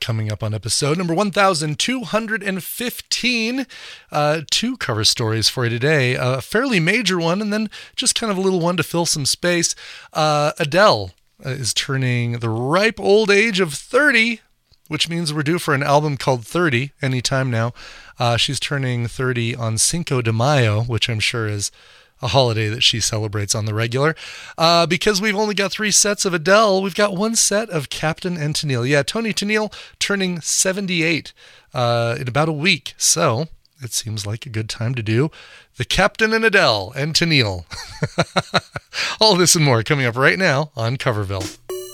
coming up on episode number 1215. Two cover stories for you today. A fairly major one, and then just kind of a little one to fill some space. Adele is turning the ripe old age of 30, which means we're due for an album called 30 anytime now. She's turning 30 on Cinco de Mayo, which I'm sure is a holiday that she celebrates on the regular. Because we've only got 3 sets of Adele, we've got 1 set of Captain and Tennille. Yeah, Tony Tennille turning 78 in about a week. So it seems like a good time to do the Captain and Adele and Tennille. All this and more coming up right now on Coverville.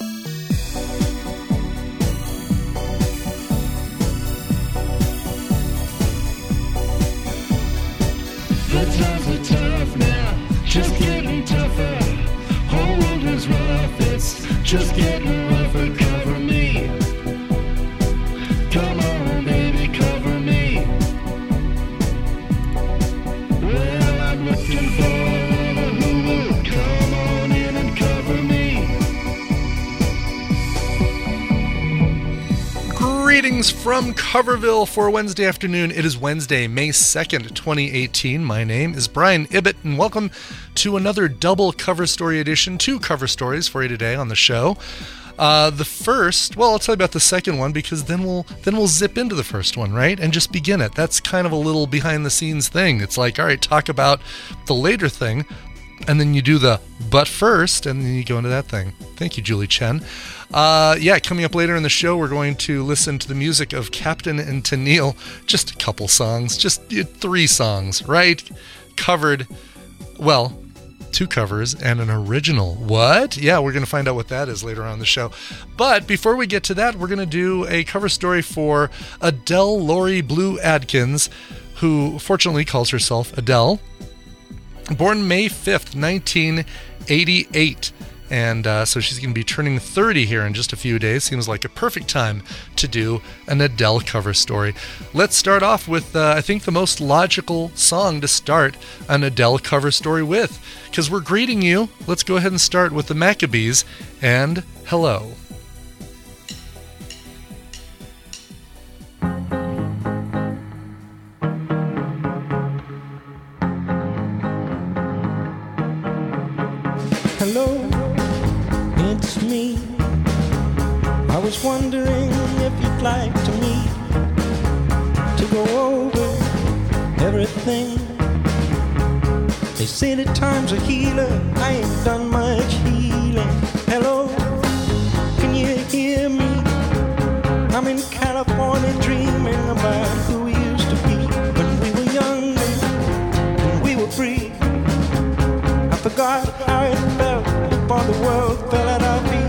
The times are tough now, just getting tougher. Whole world is rough, it's just getting rougher. Cover me. Come on, baby, cover me. Well, I'm looking for who will come on in and cover me. Greetings from Coverville for Wednesday afternoon. It is Wednesday, May 2nd, 2018. My name is Brian Ibbett, and welcome to another double cover story edition. 2 cover stories for you today on the show. The first, well, I'll tell you about the second one because then we'll zip into the first one, right? And just begin it. That's kind of a little behind the scenes thing. It's like, all right, talk about the later thing, and then you do the but first, and then you go into that thing. Thank you, Julie Chen. Coming up later in the show, we're going to listen to the music of Captain and Tennille. Just a couple songs, just 3 songs, right? Covered, well, 2 covers and an original. What? Yeah, we're going to find out what that is later on in the show. But before we get to that, we're going to do a cover story for Adele Laurie Blue Adkins, who fortunately calls herself Adele. Born May 5th, 1988. And so she's going to be turning 30 here in just a few days. Seems like a perfect time to do an Adele cover story. Let's start off with, I think, the most logical song to start an Adele cover story with. Because we're greeting you, let's go ahead and start with the Maccabees and Hello. Hello, it's me. I was wondering if you'd like to meet, to go over everything. They say that time's a healer, I ain't done much healing. Hello, can you hear me? I'm in California dreaming about who we used to be when we were young and we were free. I forgot how it felt before the world fell at our feet.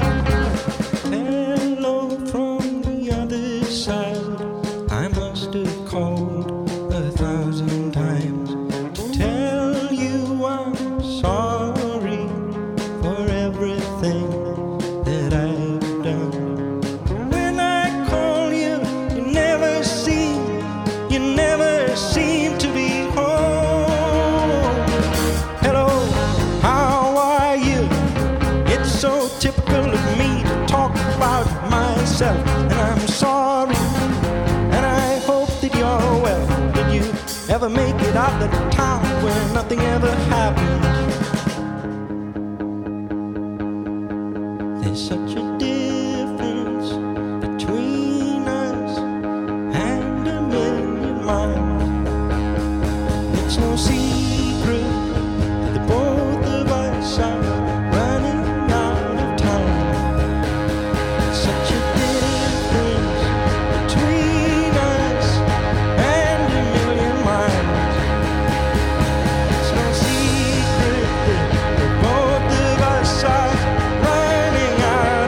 Hello from the other side. I must have called 1,000 times to tell you I'm sorry for everything that I've done. When I call you, you never seem to be home. Hello, how are you? It's so typical of me to talk about myself, and I'm sorry, and I hope that you're well. Did you ever make it out of the town where nothing ever happened? There's such a difference between us and a million miles. It's no secret that the both of us are running out of time. Such a difference between us and a million miles. It's no secret that the both of us are running out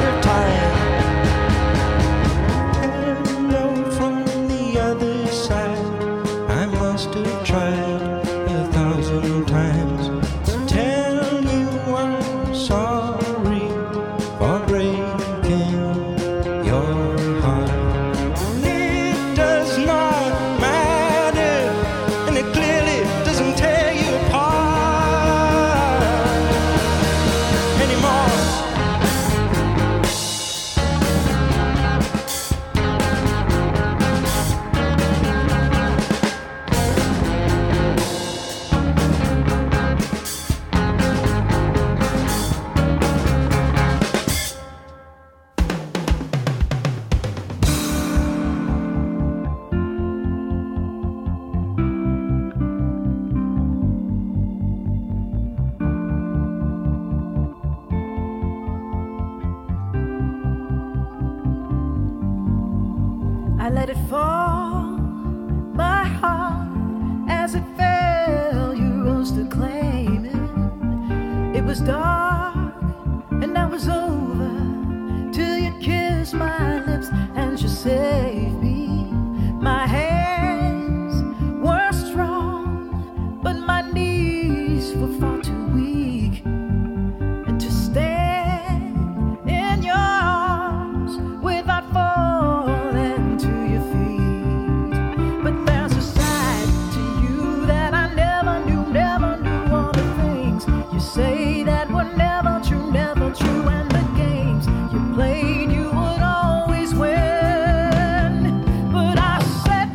I let it fall, my heart, as it fell, you rose to claim it. It was dark, and I was over, till you kissed my lips and you saved me. My hands were strong, but my knees were far too weak, and to stand in your arms without falling to your feet. But there's a side to you that I never knew all the things you say that were never true, and the games you played you would always win. But I set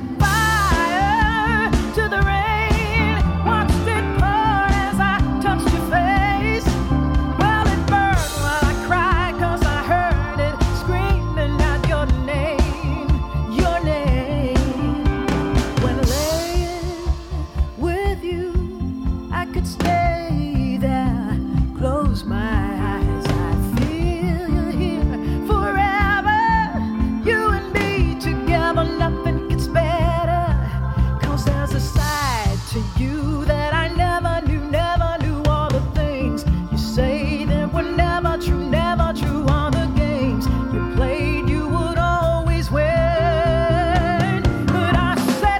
fire to the rain, watched it pour as I touched your face. Well, it burned while I cried, 'cause I heard it screaming out your name, your name. When laying with you, I could stay there, close my eyes, I feel you here forever. You and me together, nothing gets better. 'Cause there's a side to you that I never knew all the things you say that were never true. All the games you played you would always win. But I set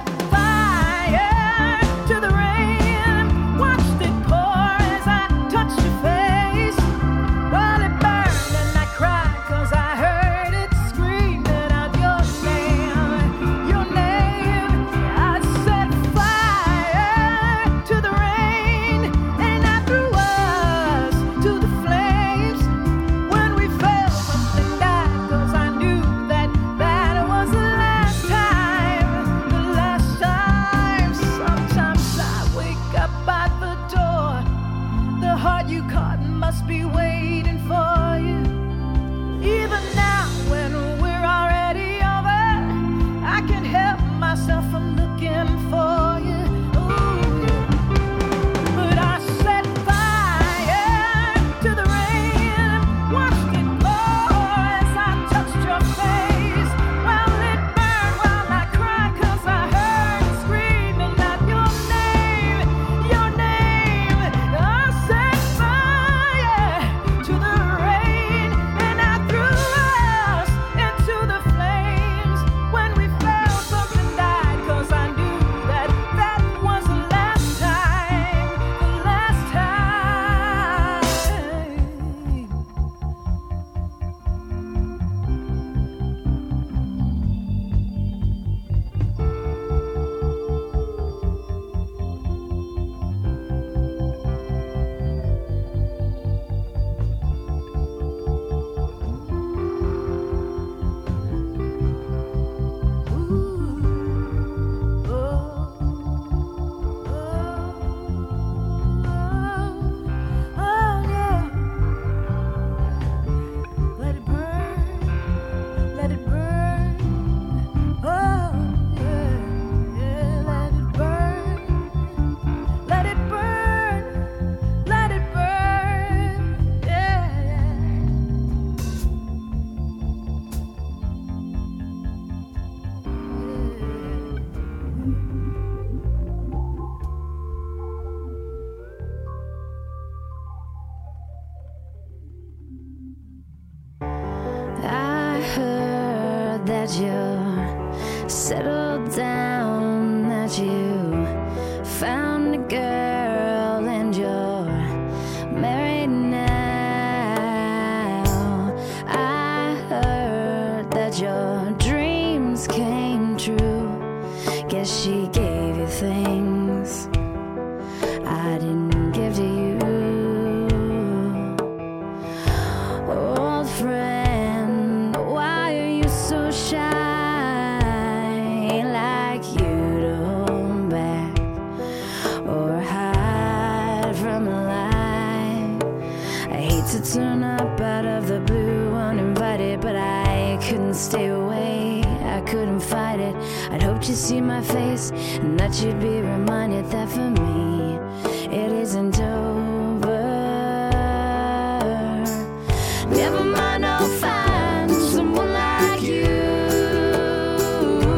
fire to the rain, watched it pour as I touched your face. Well, it burned and I cried, 'cause I heard it screaming out your name, your name. I set fire to the rain, and I threw us to the flames. When we fell, something died, 'cause I knew that was the last time, the last time. Sometimes I wake up by the door, the heart you caught must be waiting for you. Even now, when we're already over, I can't help myself from looking for you. Ooh. But I set fire to the rain, watched it pour as I touched your face. Well, it burned while I cried, 'cause I heard it screaming out your name, your name. I set fire to the rain, and I threw us into the flames. When we fell, something died, 'cause I knew that was the last time, the last time. Let it burn, let it burn. Oh, yeah, yeah, let it burn, let it burn, let it burn, yeah, I heard that you're settled down, that you found a girl and you're married now. I heard that your dreams came true. Guess she gave you things I didn't give to you. Old friend, why are you so shy? Like you to hold back or hide from a lie. I hate to turn up out of the blue uninvited, but I couldn't stay away, I couldn't fight it. I'd hoped you'd see my face and that you'd be reminded that for me it isn't over. Never mind, I'll find someone like you.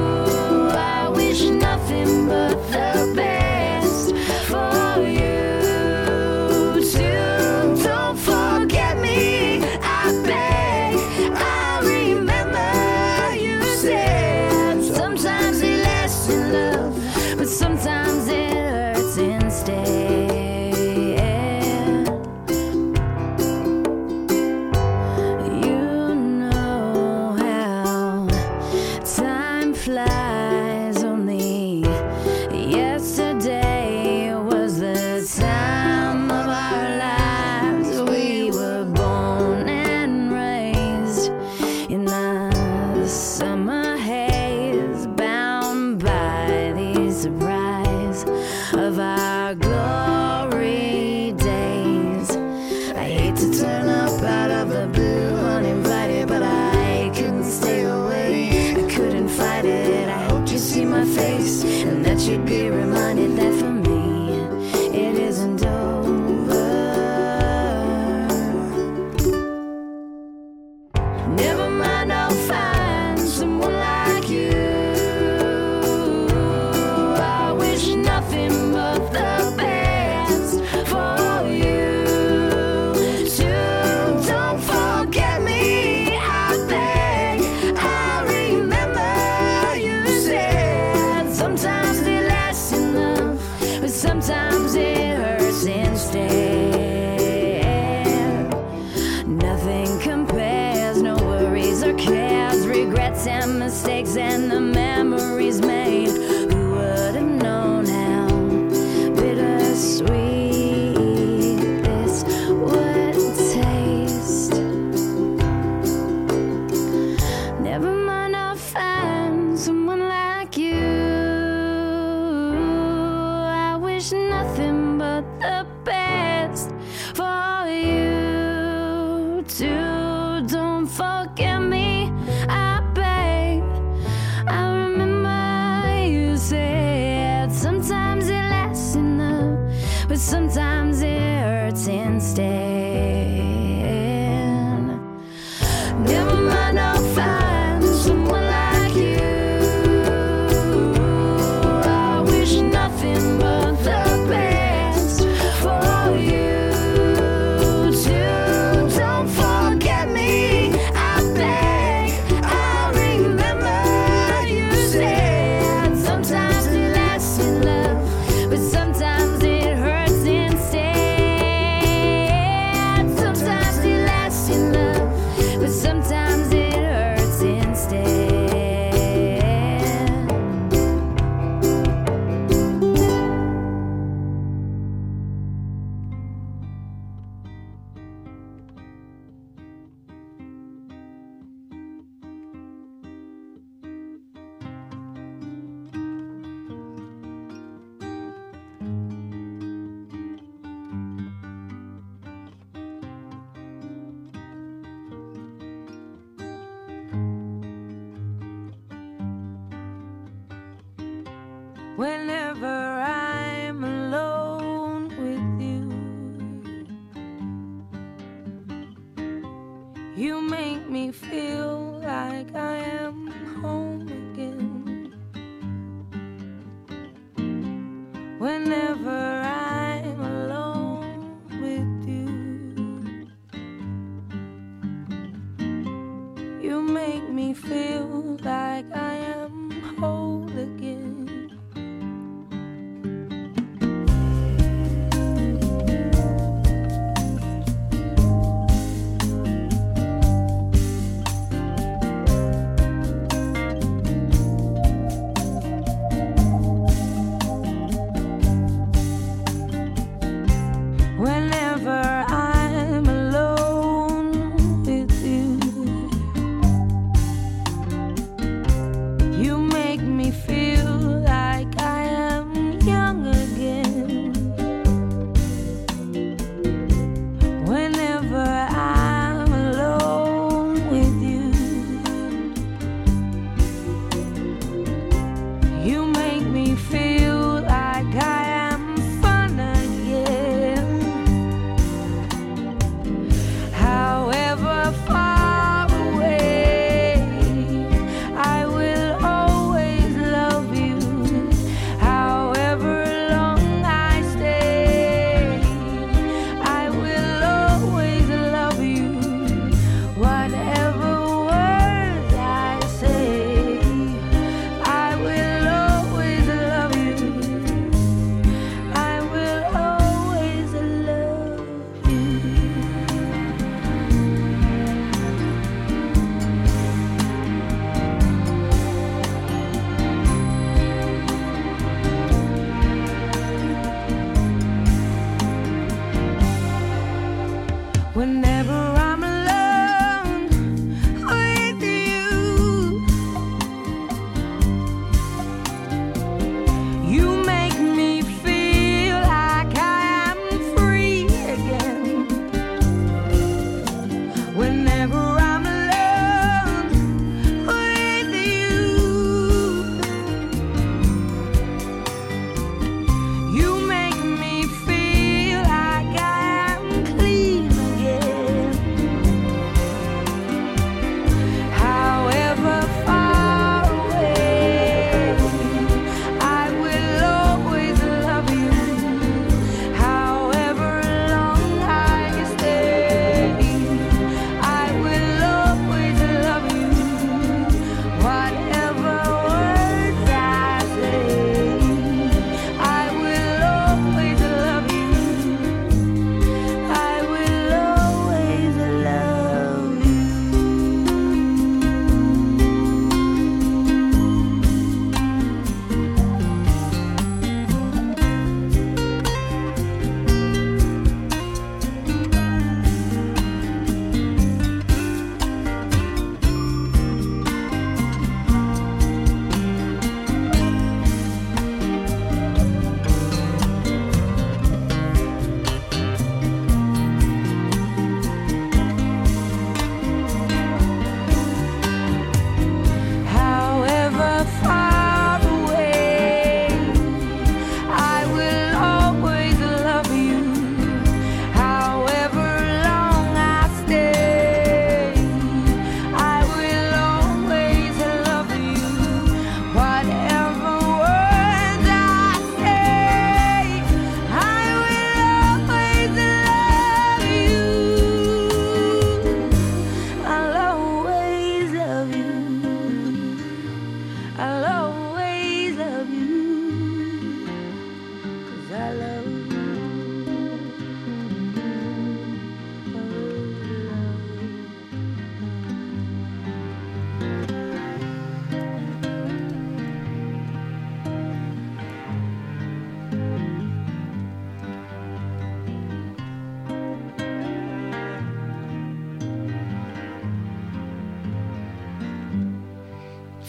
flies. Only yesterday was the time of our lives. We were born and raised in the summer haze, bound by the surprise of our glory days. I hate to turn up out of the blue uninvited, but I couldn't stay away. I couldn't fight it. I hoped you'd see my face and that you'd be reminded that for me it isn't over. Never mind, I'll find someone like you. I wish nothing but the best for you too. Don't forget me, I beg. I remember you said sometimes it lasts enough, but sometimes it hurts instead. Nothing compares, no worries or cares, regrets and mistakes and the memories made. Who would have known how bittersweet this would taste? Never mind, I'll find someone like you. I wish nothing but the best for you too. Don't forget me, I beg. I remember you said sometimes it lasts enough, but sometimes it hurts instead. Never mind, I'll find someone like you. I wish nothing but the best for you too. Don't forget me, I beg. I remember you said sometimes it lasts in love, but sometimes it hurts instead. Sometimes it lasts in love, but sometimes it hurts instead. Whenever I'm alone with you, you make me feel like I am home again. Whenever I'm alone with you, you make me feel like I am whole again.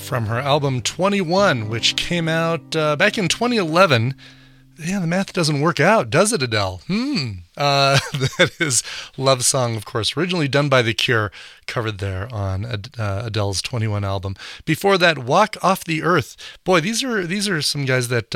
from her album 21, which came out back in 2011. Yeah, the math doesn't work out, does it, Adele? That is Love Song, of course, originally done by The Cure, covered there on Adele's 21 album. Before that, Walk Off the Earth. Boy, these are some guys that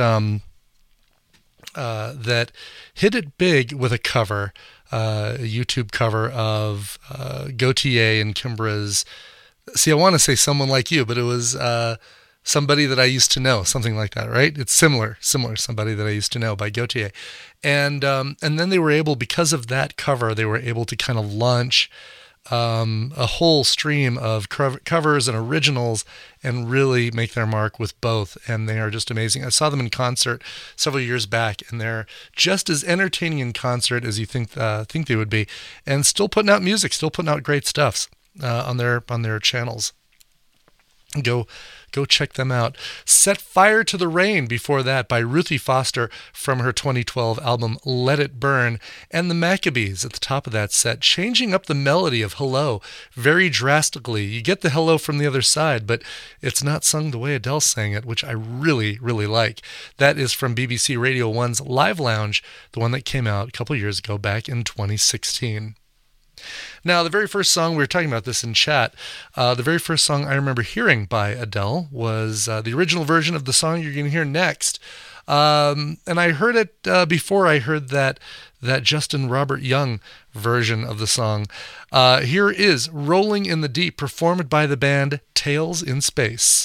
that hit it big with a cover, a YouTube cover of Gautier and Kimbra's. See, I want to say Someone Like You, but it was Somebody That I Used to Know, something like that, right? It's similar, Somebody That I Used to Know by Gautier. And then they were able, because of that cover, they were able to kind of launch a whole stream of covers and originals and really make their mark with both. And they are just amazing. I saw them in concert several years back, and they're just as entertaining in concert as you think they would be, and still putting out music, still putting out great stuff on their channels. Go check them out. Set Fire to the Rain before that by Ruthie Foster from her 2012 album Let It Burn, and the Maccabees at the top of that set, changing up the melody of Hello very drastically. You get the hello from the other side, but it's not sung the way Adele sang it, which I really, really like. That is from BBC Radio 1's Live Lounge, the one that came out a couple years ago back in 2016. Now, the very first song, we were talking about this in chat, the very first song I remember hearing by Adele was the original version of the song you're going to hear next. And I heard it before I heard that Justin Robert Young version of the song. Here is Rolling in the Deep, performed by the band Tales in Space.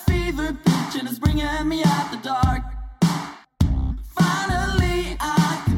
Me out the dark. Finally, I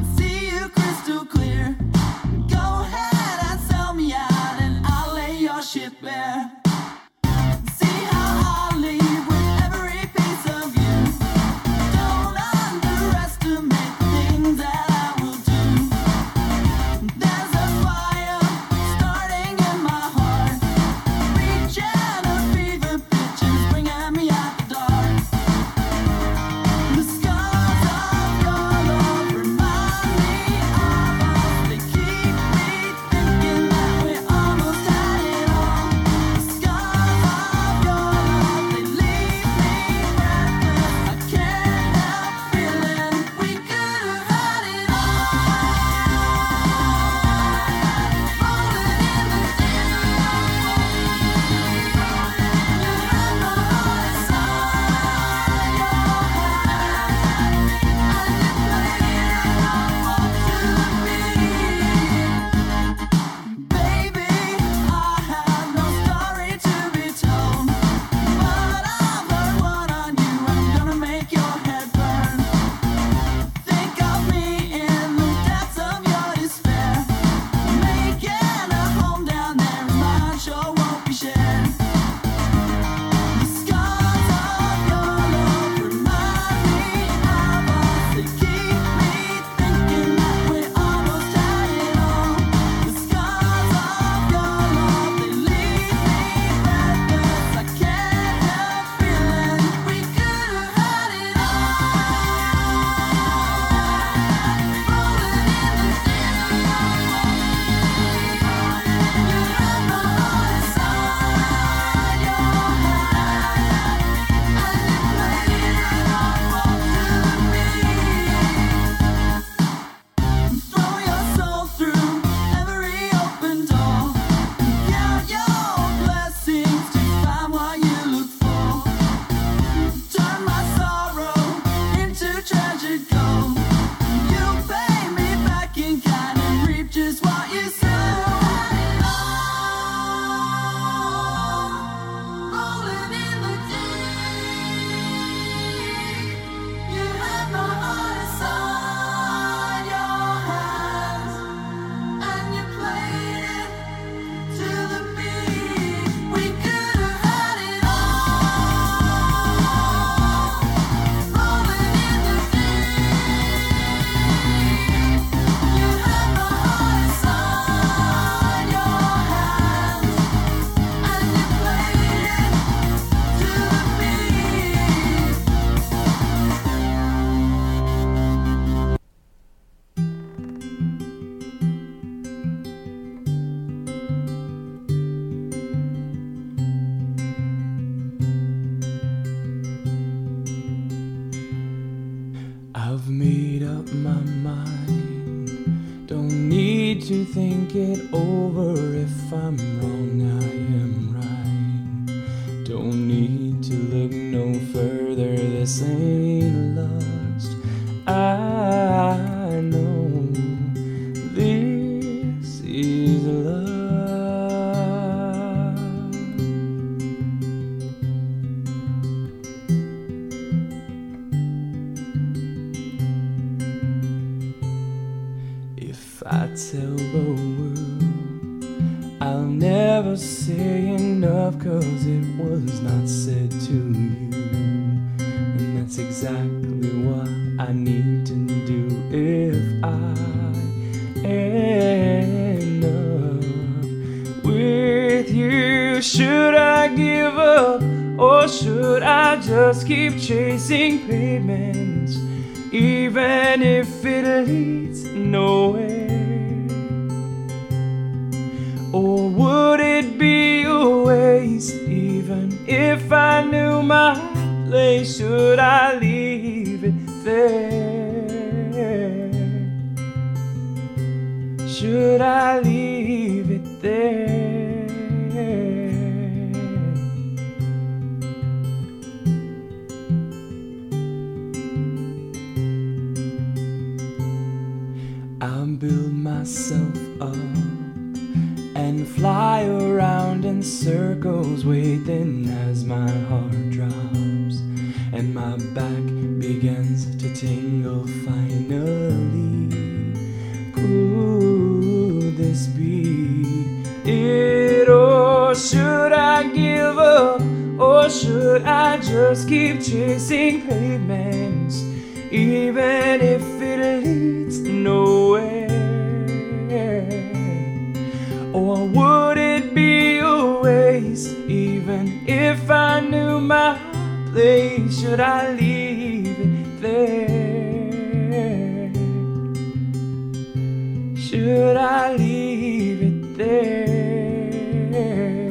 my mind. Don't need to think it over. If I'm wrong, I am right. Don't need to look no further. This ain't lust. I know this is love. If I tell the world, I'll never say enough, 'cause it was not said to you. And that's exactly what I need to do if I end up with you. Should I give up, or should I just keep chasing pavements, even if it leads nowhere? Or would it be a waste, even if I knew my place? Should I leave it there? Should I leave it there? I'll build myself up and fly around in circles, waiting as my heart drops and my back begins to tingle finally. Could this be it? Or should I give up, or should I just keep chasing pavements, even if it leads nowhere? Or would it be a waste, even if I knew my place? Should I leave it there? Should I leave it there?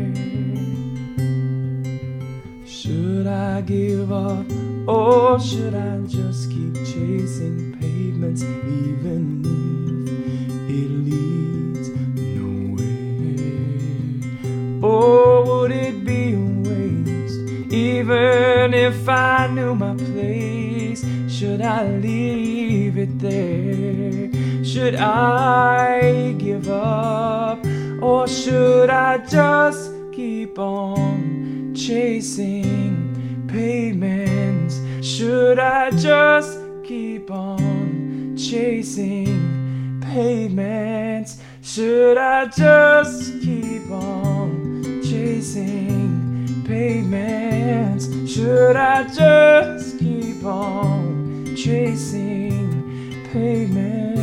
Should I give up, or should I just keep chasing pavements, even if it leads nowhere? Or would it be a waste, even if I knew my place? Should I leave it there? Should I give up, or should I just keep on chasing pavements? Should I just keep on chasing pavements? Should I just keep on chasing pavements? Should I just keep on chasing pavements?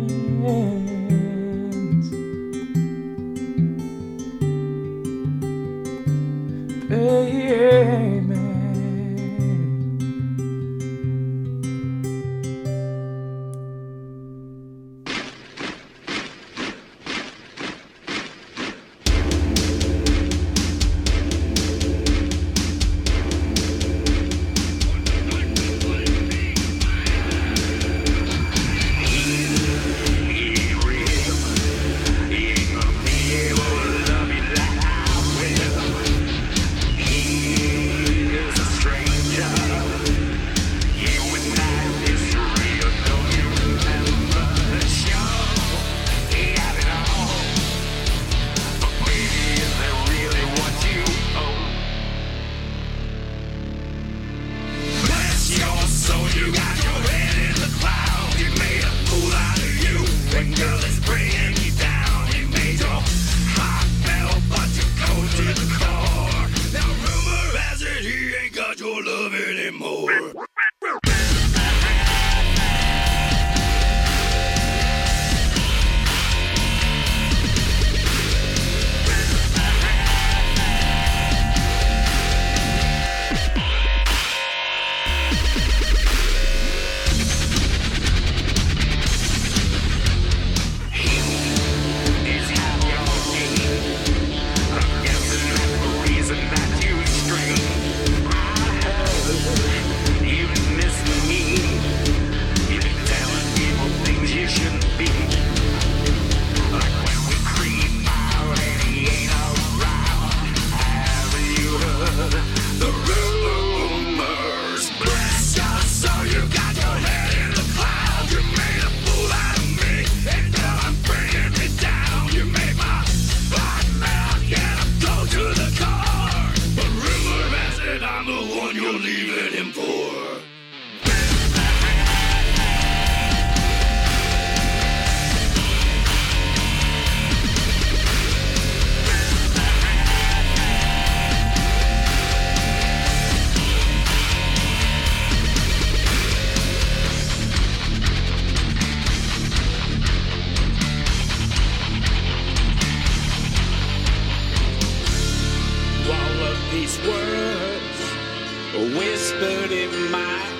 Pavements.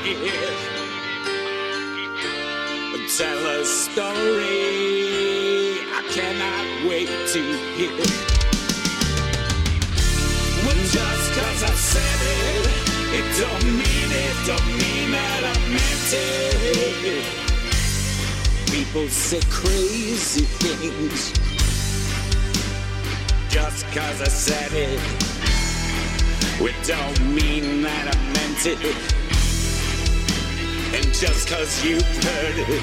here. Tell a story I cannot wait to hear. Well, just 'cause I said it, it don't mean that I meant it. People say crazy things. Just 'cause I said it, it don't mean that I meant it. And just 'cause you've heard it,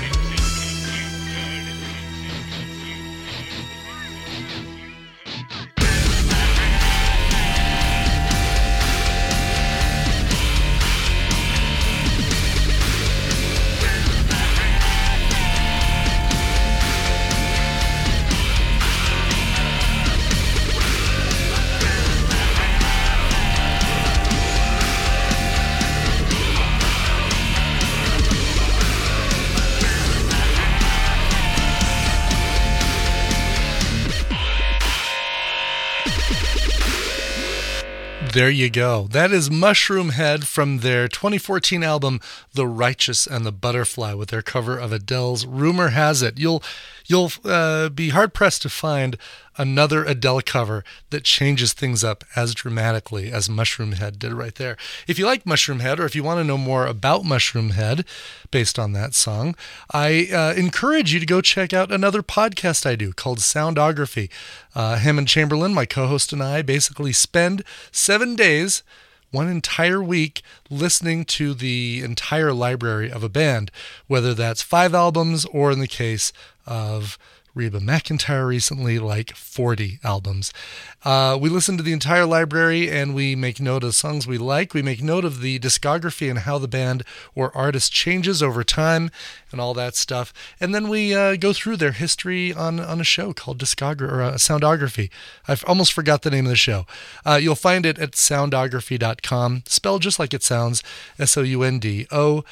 There you go. That is Mushroomhead from their 2014 album, The Righteous and the Butterfly, with their cover of Adele's Rumor Has It. You'll be hard-pressed to find another Adele cover that changes things up as dramatically as Mushroomhead did right there. If you like Mushroomhead, or if you want to know more about Mushroomhead based on that song, I encourage you to go check out another podcast I do called Soundography. Hammond Chamberlain, my co-host, and I basically spend 7 days, one entire week, listening to the entire library of a band, whether that's 5 albums or, in the case of Reba McEntire recently, like 40 albums. We listen to the entire library and we make note of the songs we like. We make note of the discography and how the band or artist changes over time and all that stuff. And then we go through their history on a show called Soundography. I've almost forgot the name of the show. You'll find it at soundography.com, spelled just like it sounds, SOUNDOGRAPHY,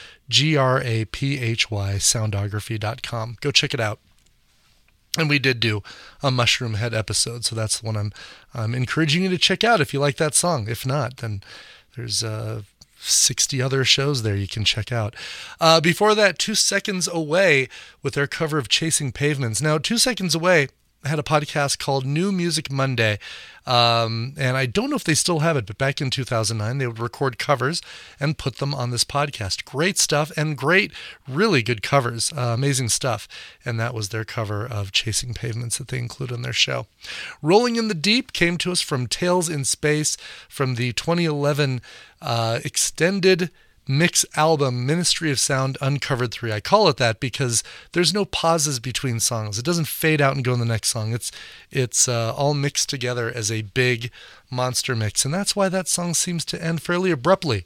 soundography.com. Go check it out. And we did do a Mushroomhead episode, so that's the one I'm encouraging you to check out if you like that song. If not, then there's 60 other shows there you can check out. Before that, 2 Seconds Away with their cover of Chasing Pavements. Now, 2 Seconds Away had a podcast called New Music Monday, and I don't know if they still have it, but back in 2009, they would record covers and put them on this podcast. Great stuff, and great, really good covers, amazing stuff, and that was their cover of Chasing Pavements that they include on their show. Rolling in the Deep came to us from Tales in Space from the 2011 extended mix album Ministry of Sound Uncovered 3. I call it that because there's no pauses between songs. It doesn't fade out and go in the next song. It's all mixed together as a big monster mix, and that's why that song seems to end fairly abruptly,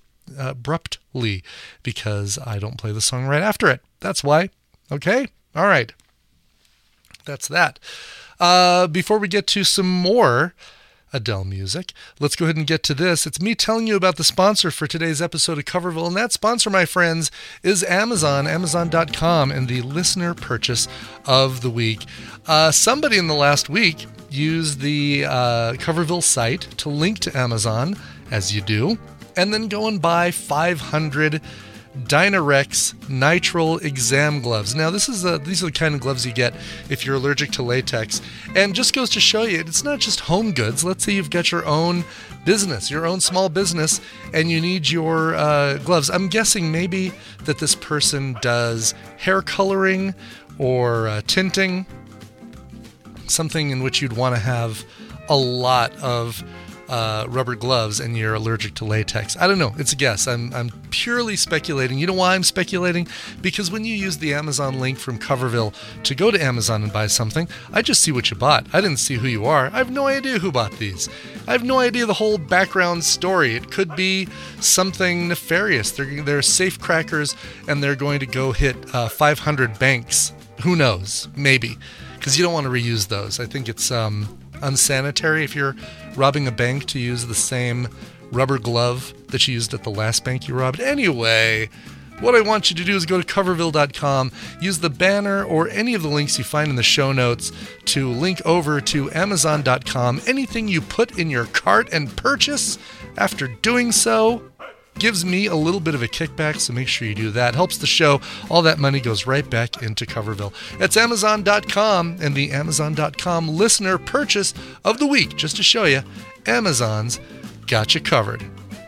because I don't play the song right after it. That's why. Okay? All right. That's that. Before we get to some more Adele music, let's go ahead and get to this. It's me telling you about the sponsor for today's episode of Coverville, and that sponsor, my friends, is Amazon, Amazon.com, and the listener purchase of the week. Somebody in the last week used the Coverville site to link to Amazon, as you do, and then go and buy 500 Dynarex nitrile exam gloves. Now, these are the kind of gloves you get if you're allergic to latex, and just goes to show you it's not just home goods. Let's say you've got your own business, your own small business, and you need your gloves. I'm guessing maybe that this person does hair coloring or tinting, something in which you'd want to have a lot of rubber gloves, and you're allergic to latex. I don't know. It's a guess. I'm purely speculating. You know why I'm speculating? Because when you use the Amazon link from Coverville to go to Amazon and buy something, I just see what you bought. I didn't see who you are. I have no idea who bought these. I have no idea the whole background story. It could be something nefarious. They're safe crackers, and they're going to go hit 500 banks. Who knows? Maybe. Because you don't want to reuse those. I think it's unsanitary if you're robbing a bank to use the same rubber glove that you used at the last bank you robbed. Anyway, what I want you to do is go to coverville.com, use the banner or any of the links you find in the show notes to link over to amazon.com. Anything you put in your cart and purchase, after doing so, Gives me a little bit of a kickback, so make sure you do that. Helps the show. All that money goes right back into Coverville. It's Amazon.com and the Amazon.com listener purchase of the week. Just to show you, Amazon's got you covered.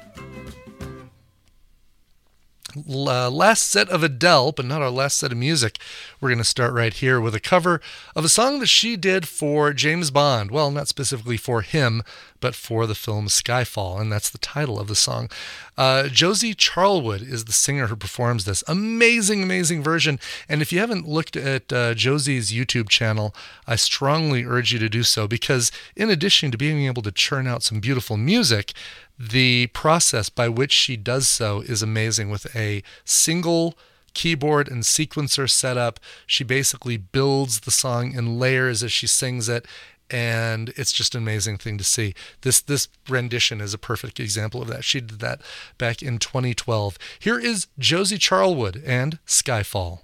Last set of Adele, but not our last set of music. We're going to start right here with a cover of a song that she did for James Bond. Well, not specifically for him, but for the film Skyfall, and that's the title of the song. Josie Charlwood is the singer who performs this. Amazing, amazing version. And if you haven't looked at Josie's YouTube channel, I strongly urge you to do so, because in addition to being able to churn out some beautiful music, the process by which she does so is amazing. With a single keyboard and sequencer setup, she basically builds the song in layers as she sings it, and it's just an amazing thing to see. This rendition is a perfect example of that. She did that back in 2012. Here is Josie Charlwood and Skyfall.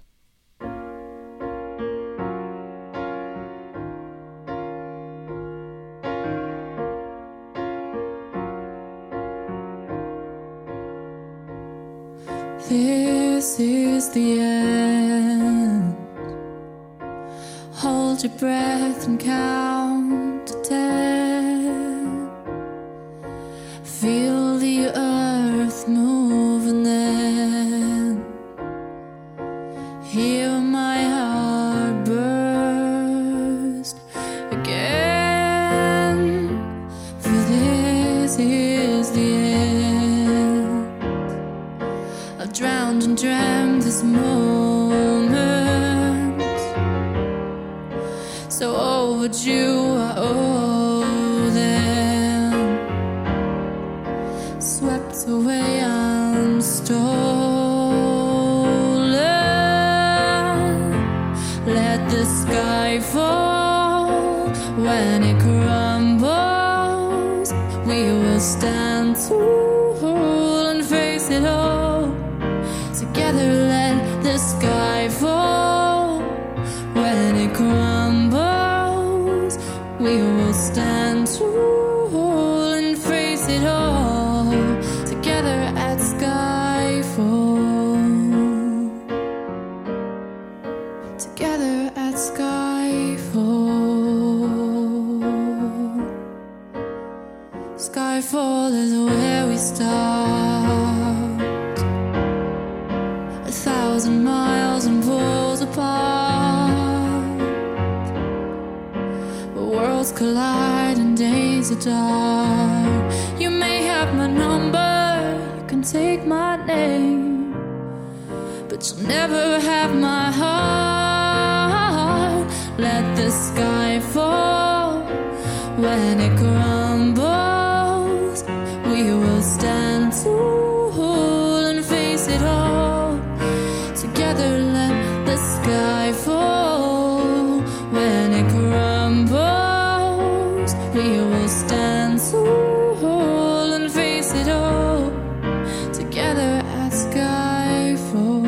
This is the end. Hold your breath and count to 10. Feel the earth move and then hear my heart burst again. For this is the end. I've drowned and dreamt this moment, so overdue I owe them. Swept away and stolen. Let the sky fall. When it crumbles, we will stand tall and face it all. Together let the sky fall. When it crumbles, we will stand tall and face it all. Together at skyfall. Together at skyfall. Skyfall is where we start. 1,000 miles and poles apart. But worlds collide and days are dark. You may have my number, you can take my name, but you'll never have my heart. Let the sky fall. When it crumbles, we will stand tall and face it all. Together let the sky fall. When it crumbles, we will stand tall and face it all. Together at skyfall.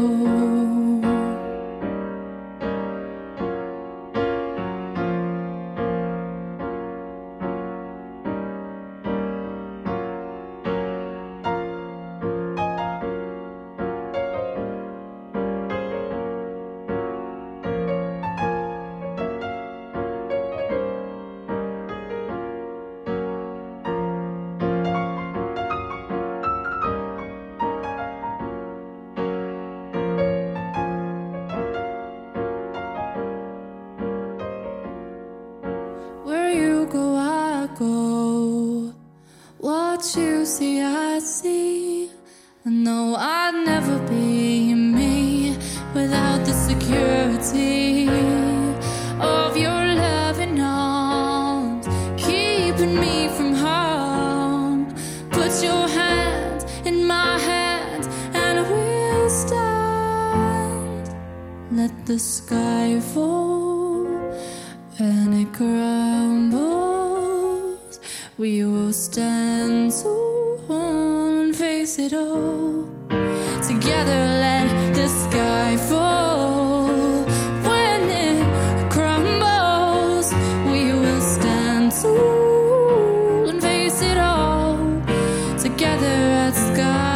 Where you go, I go. What you see, I see. I know I'd never be me without the security of your loving arms, keeping me from harm. Put your hand in my hand and we'll stand. Let the sky fall. When it crumbles, we will stand tall and face it all. Together let the sky fall. When it crumbles, we will stand tall and face it all. Together at sky.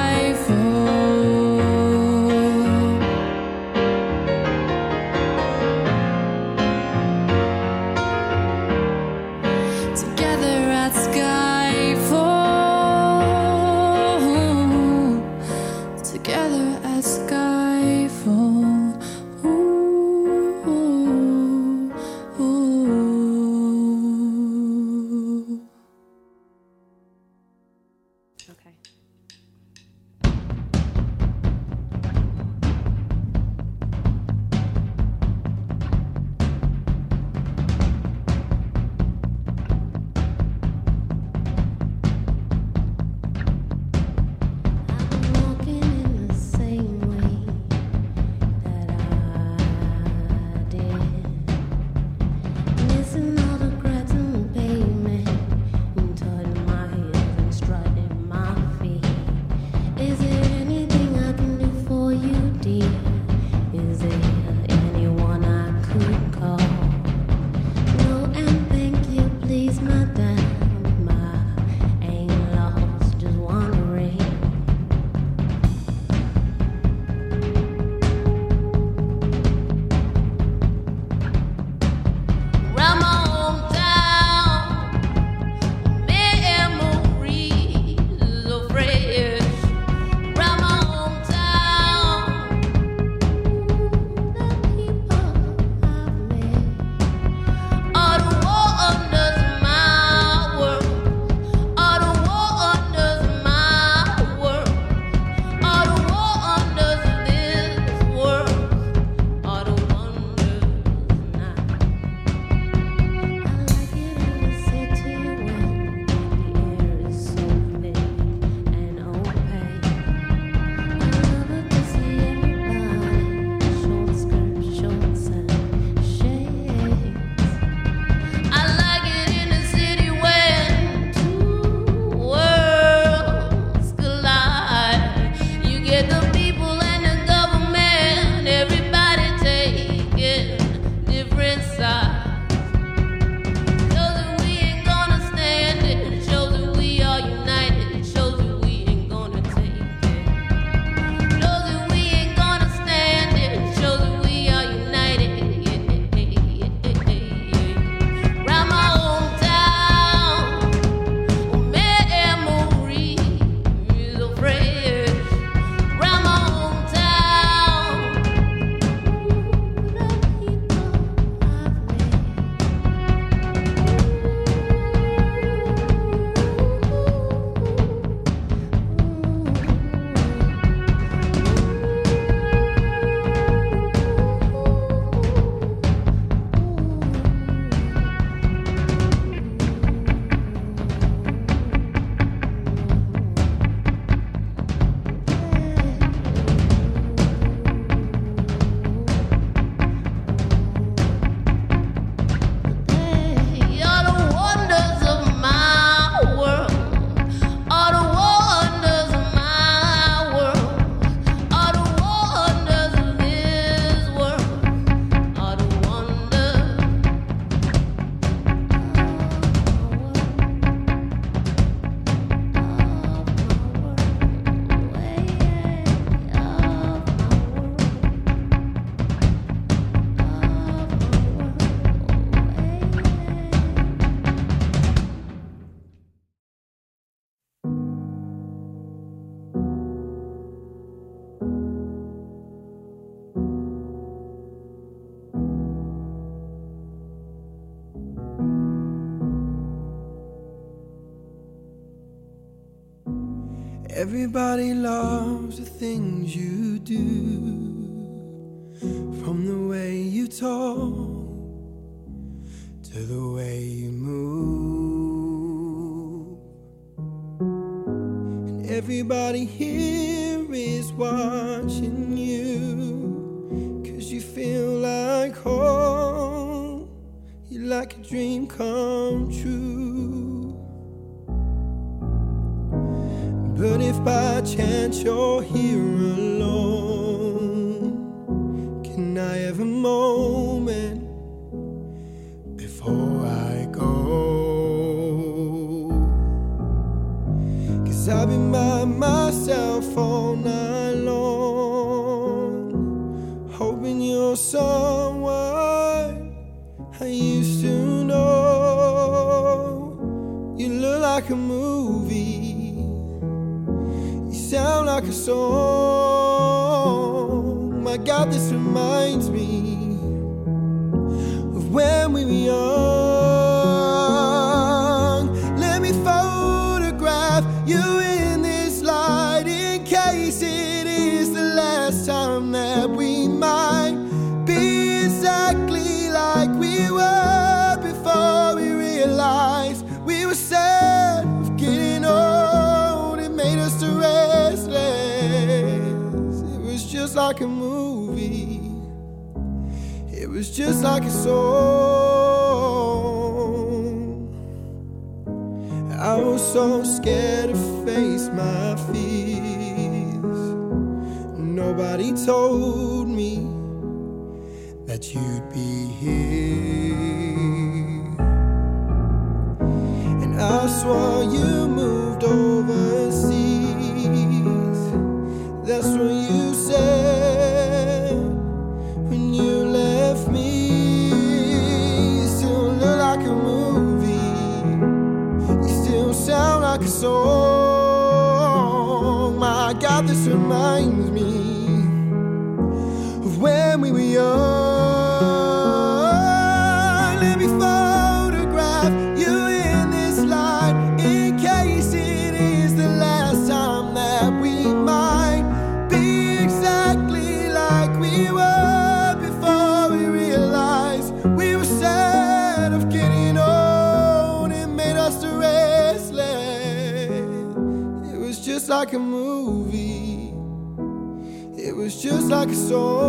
Everybody loves the things you do, from the way you talk to the way you move. And everybody here is watching you, 'cause you feel like home. You're like a dream come true. But if by chance you're here alone, can I have a moment before I go? 'Cause I've been by myself all night long, hoping you're someone I used to know. You look like a movie, you sound like a song. My God, this reminds me of when we were young. Let me photograph you in this light, in case it is the last time that we might be exactly like we were before we realized we were sad of getting old. It made us too restless. It was just like a movie, it was just like a song. I was so scared to face my fears. Nobody told me that you'd be here. And I swore you moved overseas. That's what you said when you left me. You still look like a movie, you still sound like a song. My God, this reminds me of when we were young. Let me photograph you in this light, in case it is the last time that we might be exactly like we were before we realized we were sad of getting old. It made us too restless. It was just like a movie, it was just like a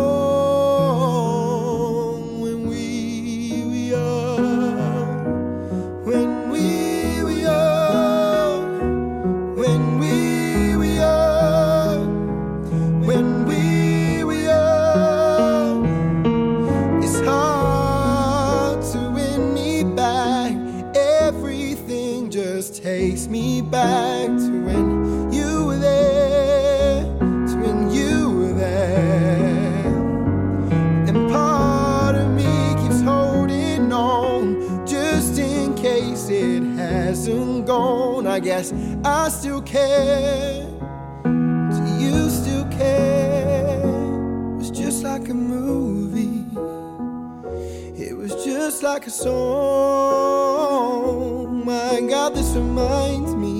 song. When we were young, when we were young, when we were young, when we were young. It's hard to win me back. Everything just takes me back to when you were there, to when you were there. And part of me keeps holding on, just in case it hasn't gone. I guess I still care. Do you still care? It was just like a movie, it was just like a song. My God, this reminds me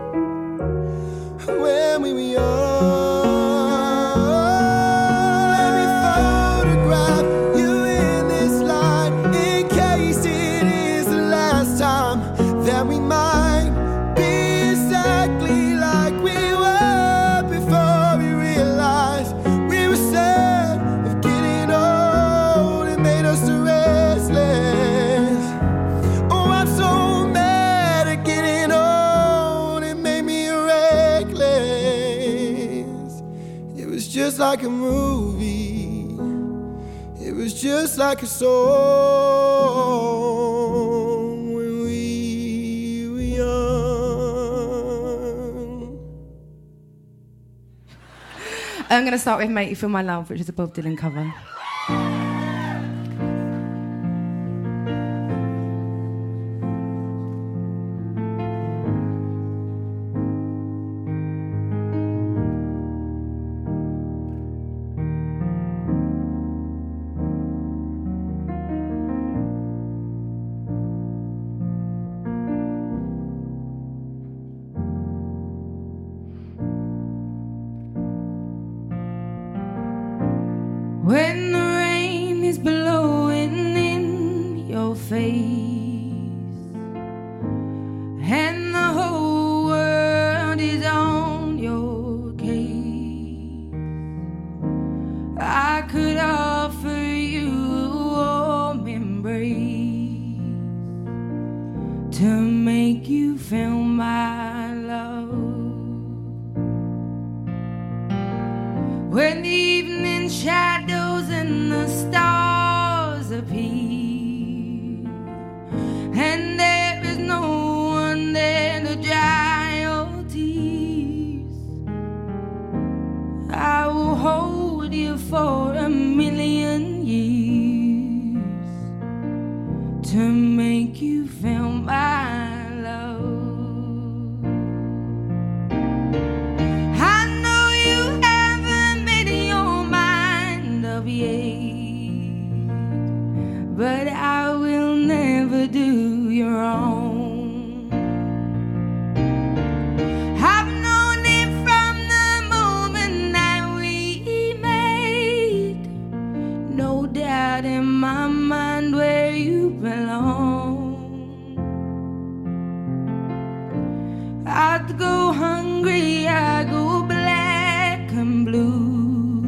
when we were young. Let me photograph you in this light, in case it is the last time that we might be exactly like we were before we realized we were sad of getting old. It made us too restless. Oh, I'm so mad at getting old. It made me reckless. It was just like a movie, it was just like a song. When we were young. I'm going to start with Make You Feel My Love, which is a Bob Dylan cover. face, and the whole world is on your case. I could offer you a warm embrace to make you feel my love. When the evening shadows and the stars appear, and there is no one there to dry your tears, I will hold you for a million years to make you feel my love. I know you haven't made your mind up yet, but I will never do you wrong. I've known it from the moment that we made, no doubt in my mind where you belong. I'd go hungry, I go black and blue,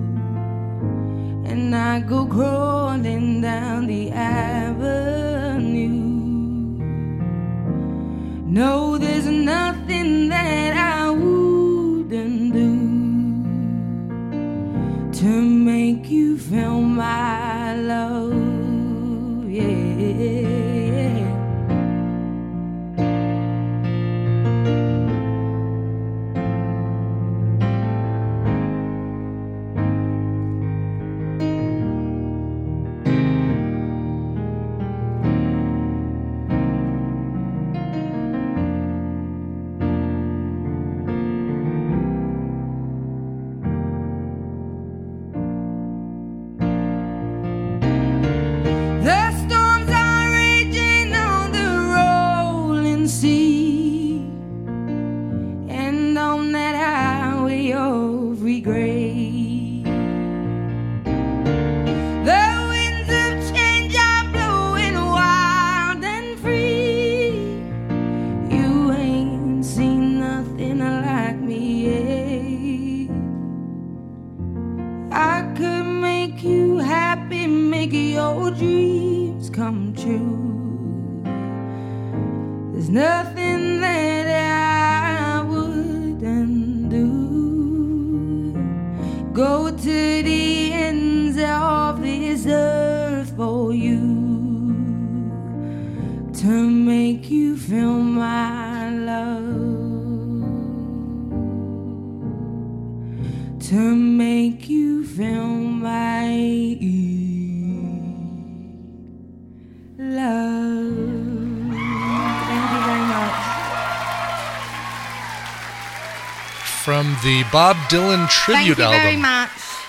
and I go crawling down the avenue. No, there's nothing that I wouldn't do to make you feel my love, yeah. The storms are raging on the rolling sea, and on that highway of regret, the winds of change are blowing wild and free. You ain't seen nothing like me yet. I could make you happy, make your dreams come true. There's nothing that I wouldn't do. Go to the ends of this earth for you to make you feel my love, to make you feel my love. Thank you very much. From the Bob Dylan tribute Thank you very album. much.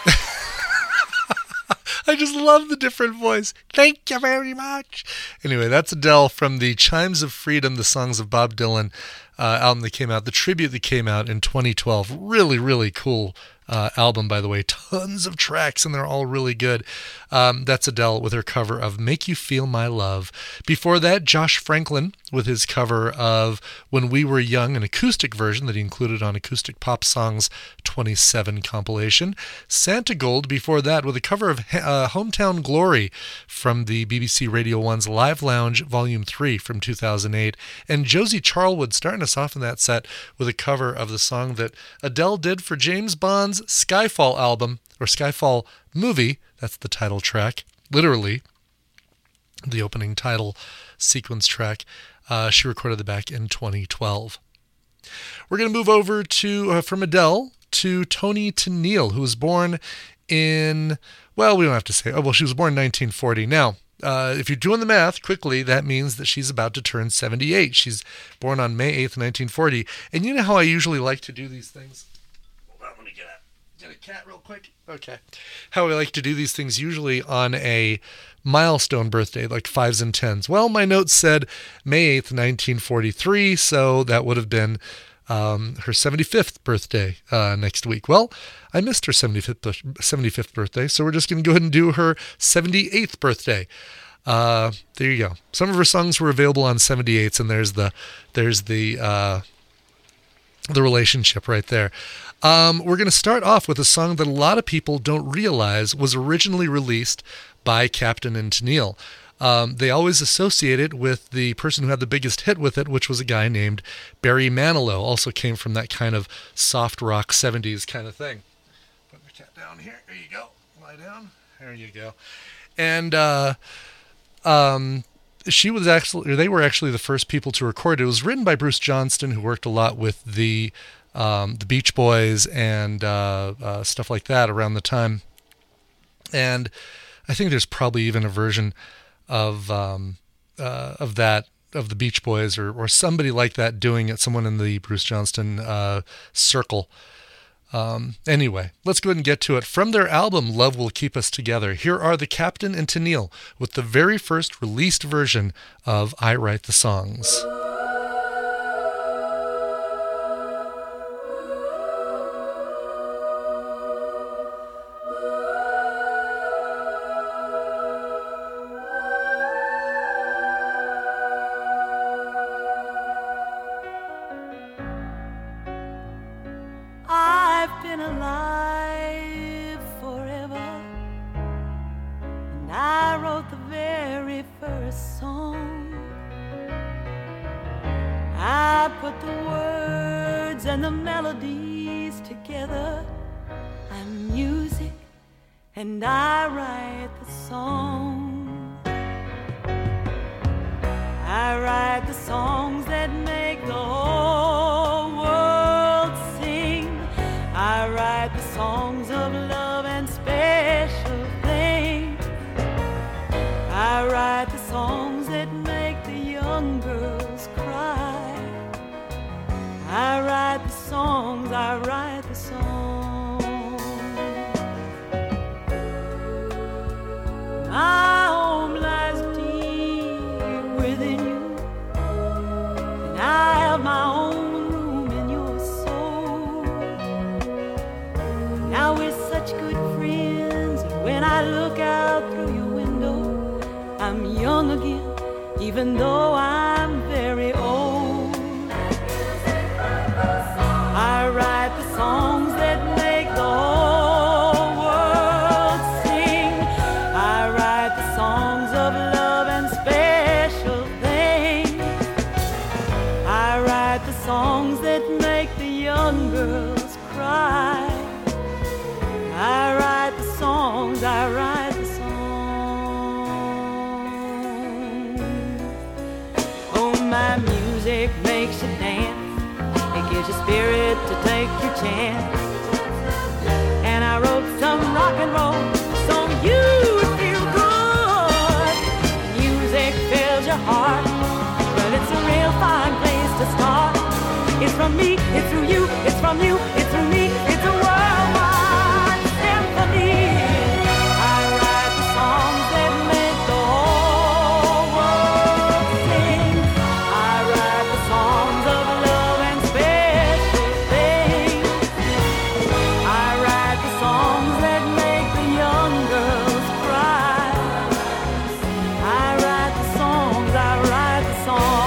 I just love the different voice. Thank you very much. Anyway, that's Adele from the Chimes of Freedom, the Songs of Bob Dylan album that came out, the tribute that came out in 2012. Really, really cool album, by the way. Tons of tracks, and they're all really good. That's Adele with her cover of Make You Feel My Love. Before that, Josh Franklin with his cover of When We Were Young, an acoustic version that he included on Acoustic Pop Songs 27 compilation. Santa Gold before that with a cover of Hometown Glory from the BBC Radio 1's Live Lounge Volume 3 from 2008. And Josie Charlwood starting us off in that set with a cover of the song that Adele did for James Bond's Skyfall album, or Skyfall movie. That's the title track, literally the opening title sequence track. She recorded it back in 2012. We're going to move over to from Adele to Toni Tennille, who was born in, well, we don't have to say, she was born in 1940. Now, if you're doing the math quickly, that means that she's about to turn 78. She's born on May 8th, 1940. And you know how I usually like to do these things? Hold on, let me get a cat real quick. Okay. How I like to do these things usually on a milestone birthday, like 5s and 10s. Well, my notes said May 8th, 1943, so that would have been her 75th birthday next week. Well, I missed her 75th birthday, so we're just going to go ahead and do her 78th birthday. There you go. Some of her songs were available on 78s, and there's the relationship right there. We're going to start off with a song that a lot of people don't realize was originally released by Captain and Tennille. They always associate it with the person who had the biggest hit with it, which was a guy named Barry Manilow. Also came from that kind of soft rock 70s kind of thing. Put my cat down here. There you go. Lie down. There you go. And they were actually the first people to record it. It was written by Bruce Johnston, who worked a lot with the Beach Boys and stuff like that around the time. And I think there's probably even a version of the Beach Boys or somebody like that doing it. Someone in the Bruce Johnston circle. Anyway, let's go ahead and get to it. From their album, Love Will Keep Us Together, here are the Captain and Tennille with the very first released version of I Write the Songs. I've been alive forever, and I wrote the very first song. I put the words and the melodies together. I'm music, and I write the song. I write the songs that make the whole world sing. I write the songs of love and special things. I write the songs that make the young girls cry. I write the songs, I write the songs. My home lies deep within you, and I have my own room in your soul. Now we're such good friends, and when I look out through your window, I'm young again, even though I'm very old. I write the songs that make the whole world sing. I write the songs of love and special things. I write the songs that make the young girls cry. I write the songs, I write the songs. Oh, my music makes you dance. It gives you spirit to take your chance. And I wrote some rock and roll so you would feel good. Music fills your heart. Well, it's a real fine place to start. It's from me, it's through you, it's from you, it's through me. It's a worldwide symphony. I write the songs that make the whole world sing. I write the songs of love and special things. I write the songs that make the young girls cry. I write the songs, I write the songs.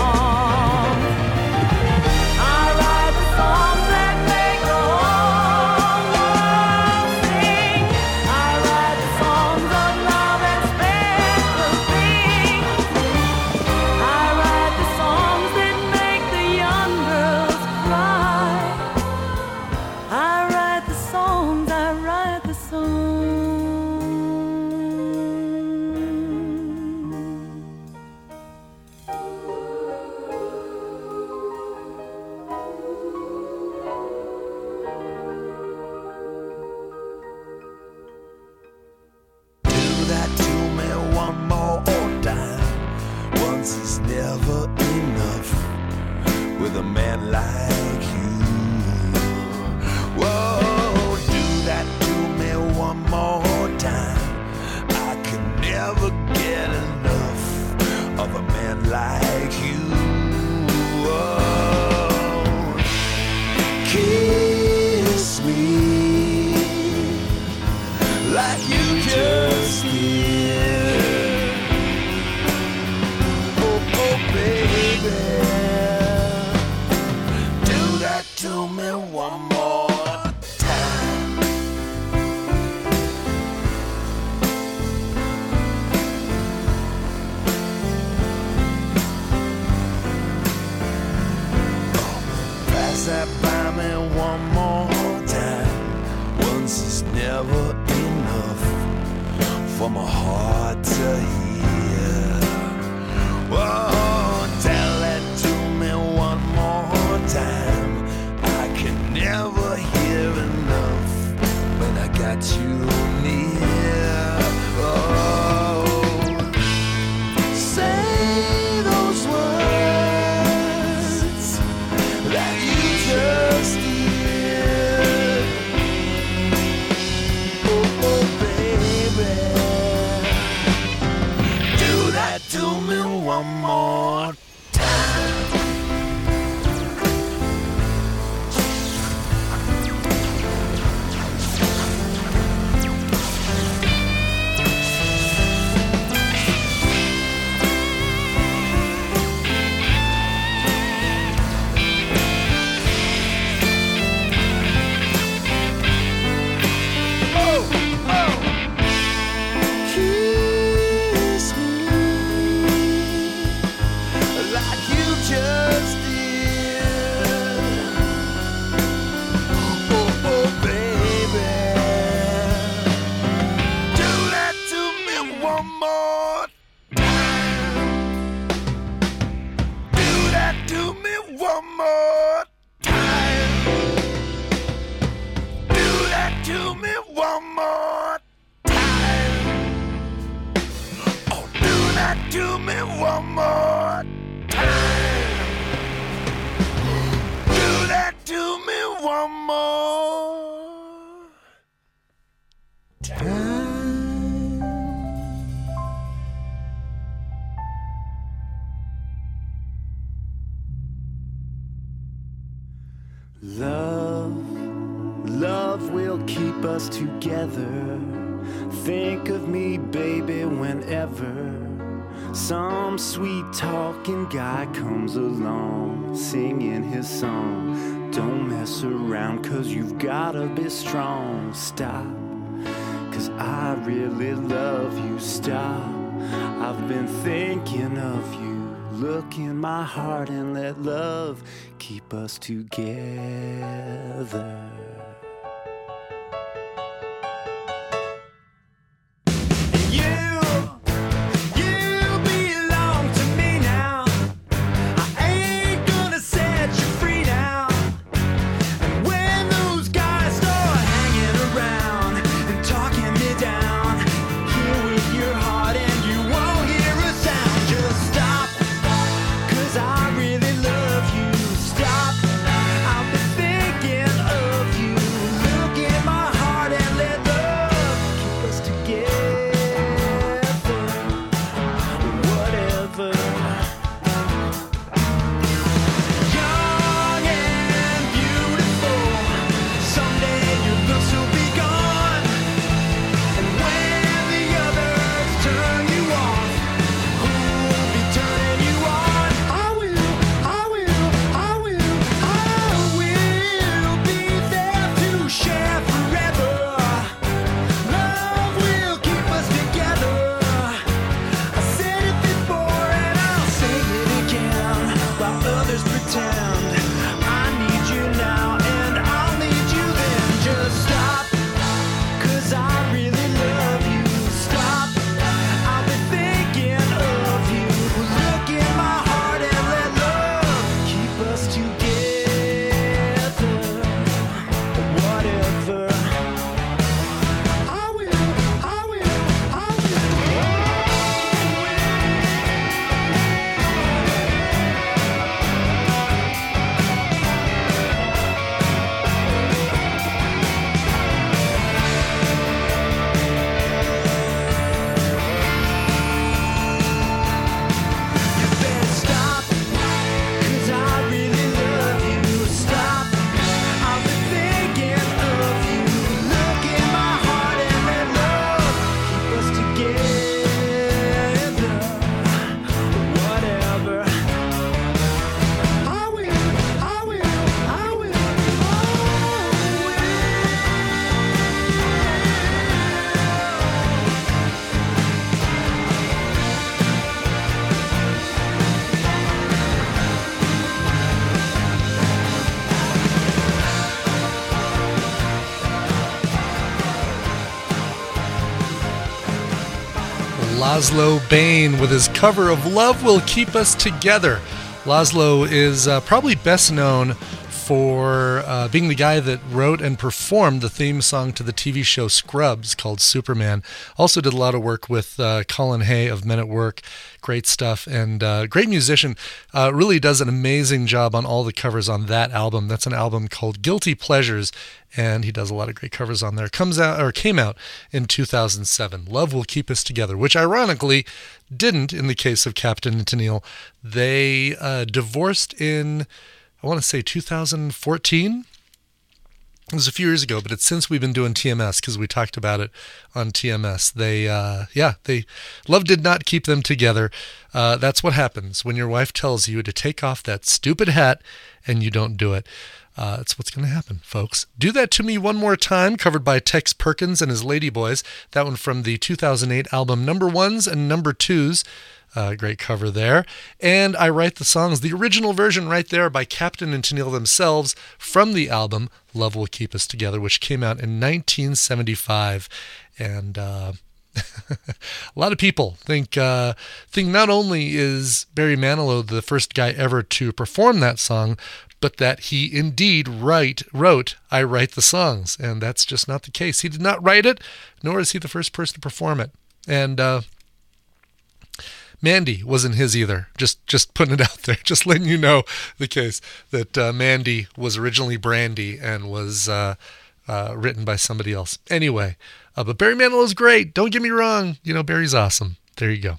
I write the songs that make the whole world sing. I write the songs of love and special things. I write the songs that make the young girls cry. I write the songs, I write the songs. Do that to me one more time. Once is never enough with a man like you. Whoa, do that to me one more time. I can never get enough of a man like you. Whoa, kiss me like you just did. one more Love will keep us together. Think of me, baby, whenever some sweet talking guy comes along, singing his song. Don't mess around, 'cause you've gotta be strong. Stop, 'cause I really love you. Stop, I've been thinking of you. Look in my heart and let love keep us together. Laszlo Bain with his cover of Love Will Keep Us Together. Laszlo is probably best known for being the guy that wrote and performed the theme song to the TV show Scrubs called Superman. Also did a lot of work with Colin Hay of Men at Work. Great stuff, and great musician. Really does an amazing job on all the covers on that album. That's an album called Guilty Pleasures, and he does a lot of great covers on there. Came out in 2007. Love Will Keep Us Together, which ironically didn't in the case of Captain and Tennille. They divorced in, I want to say 2014. It was a few years ago, but it's since we've been doing TMS because we talked about it on TMS. Love did not keep them together. That's what happens when your wife tells you to take off that stupid hat and you don't do it. That's what's going to happen, folks. Do That to Me One More Time, covered by Tex Perkins and his Ladyboys. That one from the 2008 album Number Ones and Number Twos. Great cover there. And I Write the Songs, the original version right there by Captain and Tennille themselves from the album Love Will Keep Us Together, which came out in 1975. And a lot of people think not only is Barry Manilow the first guy ever to perform that song, but that he indeed wrote I Write the Songs. And that's just not the case. He did not write it, nor is he the first person to perform it. And Mandy wasn't his either. Just putting it out there, just letting you know the case that Mandy was originally Brandy and was written by somebody else. Anyway, but Barry Manilow's great. Don't get me wrong. Barry's awesome. There you go.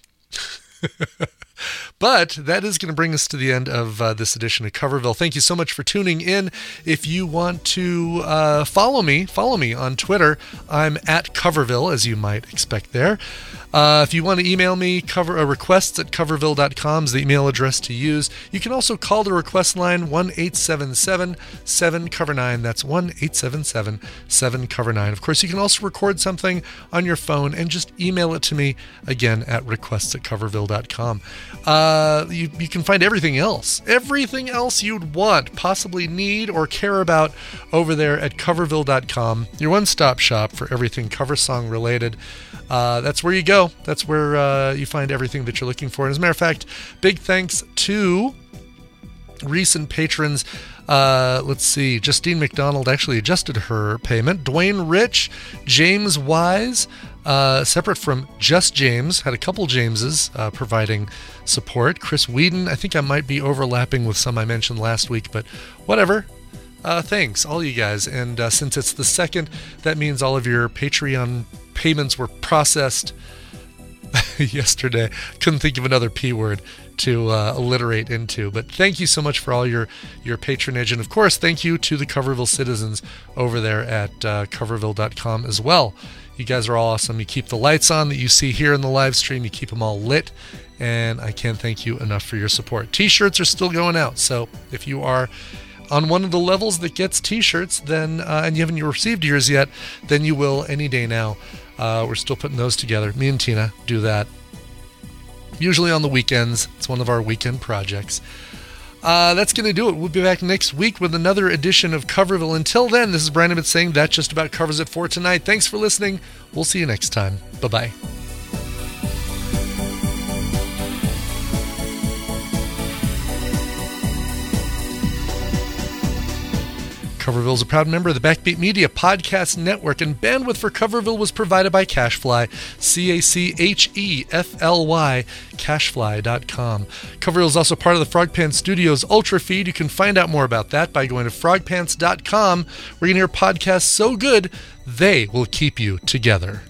But that is going to bring us to the end of this edition of Coverville. Thank you so much for tuning in. If you want to follow me on Twitter. I'm at Coverville, as you might expect there. If you want to email me, requests at coverville.com is the email address to use. You can also call the request line 1-877-7-COVER-9. That's 1-877-7-COVER-9. Of course, you can also record something on your phone and just email it to me, again, at requests at coverville.com. You can find everything else you'd want, possibly need, or care about over there at coverville.com, your one-stop shop for everything cover song related. That's where you go. That's where you find everything that you're looking for. And as a matter of fact, big thanks to recent patrons. Let's see. Justine McDonald actually adjusted her payment. Dwayne Rich, James Wise, separate from Just James, had a couple Jameses providing support. Chris Whedon, I think I might be overlapping with some I mentioned last week, but whatever. Thanks, all you guys. And since it's the 2nd, that means all of your Patreon payments were processed yesterday. Couldn't think of another P word to alliterate into. But thank you so much for all your patronage. And of course, thank you to the Coverville citizens over there at coverville.com as well. You guys are all awesome. You keep the lights on that you see here in the live stream. You keep them all lit. And I can't thank you enough for your support. T-shirts are still going out. So if you are on one of the levels that gets T-shirts, then and you haven't received yours yet, then you will any day now. We're still putting those together. Me and Tina do that. Usually on the weekends. It's one of our weekend projects. That's going to do it. We'll be back next week with another edition of Coverville. Until then, this is Brian Ibbott saying that just about covers it for tonight. Thanks for listening. We'll see you next time. Bye-bye. Coverville is a proud member of the Backbeat Media Podcast Network, and bandwidth for Coverville was provided by CacheFly, CacheFly, Cashfly.com. Coverville is also part of the Frog Pants Studios Ultra Feed. You can find out more about that by going to frogpants.com, where you can hear podcasts so good, they will keep you together.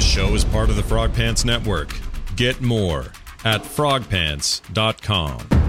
This show is part of the Frog Pants Network. Get more at frogpants.com.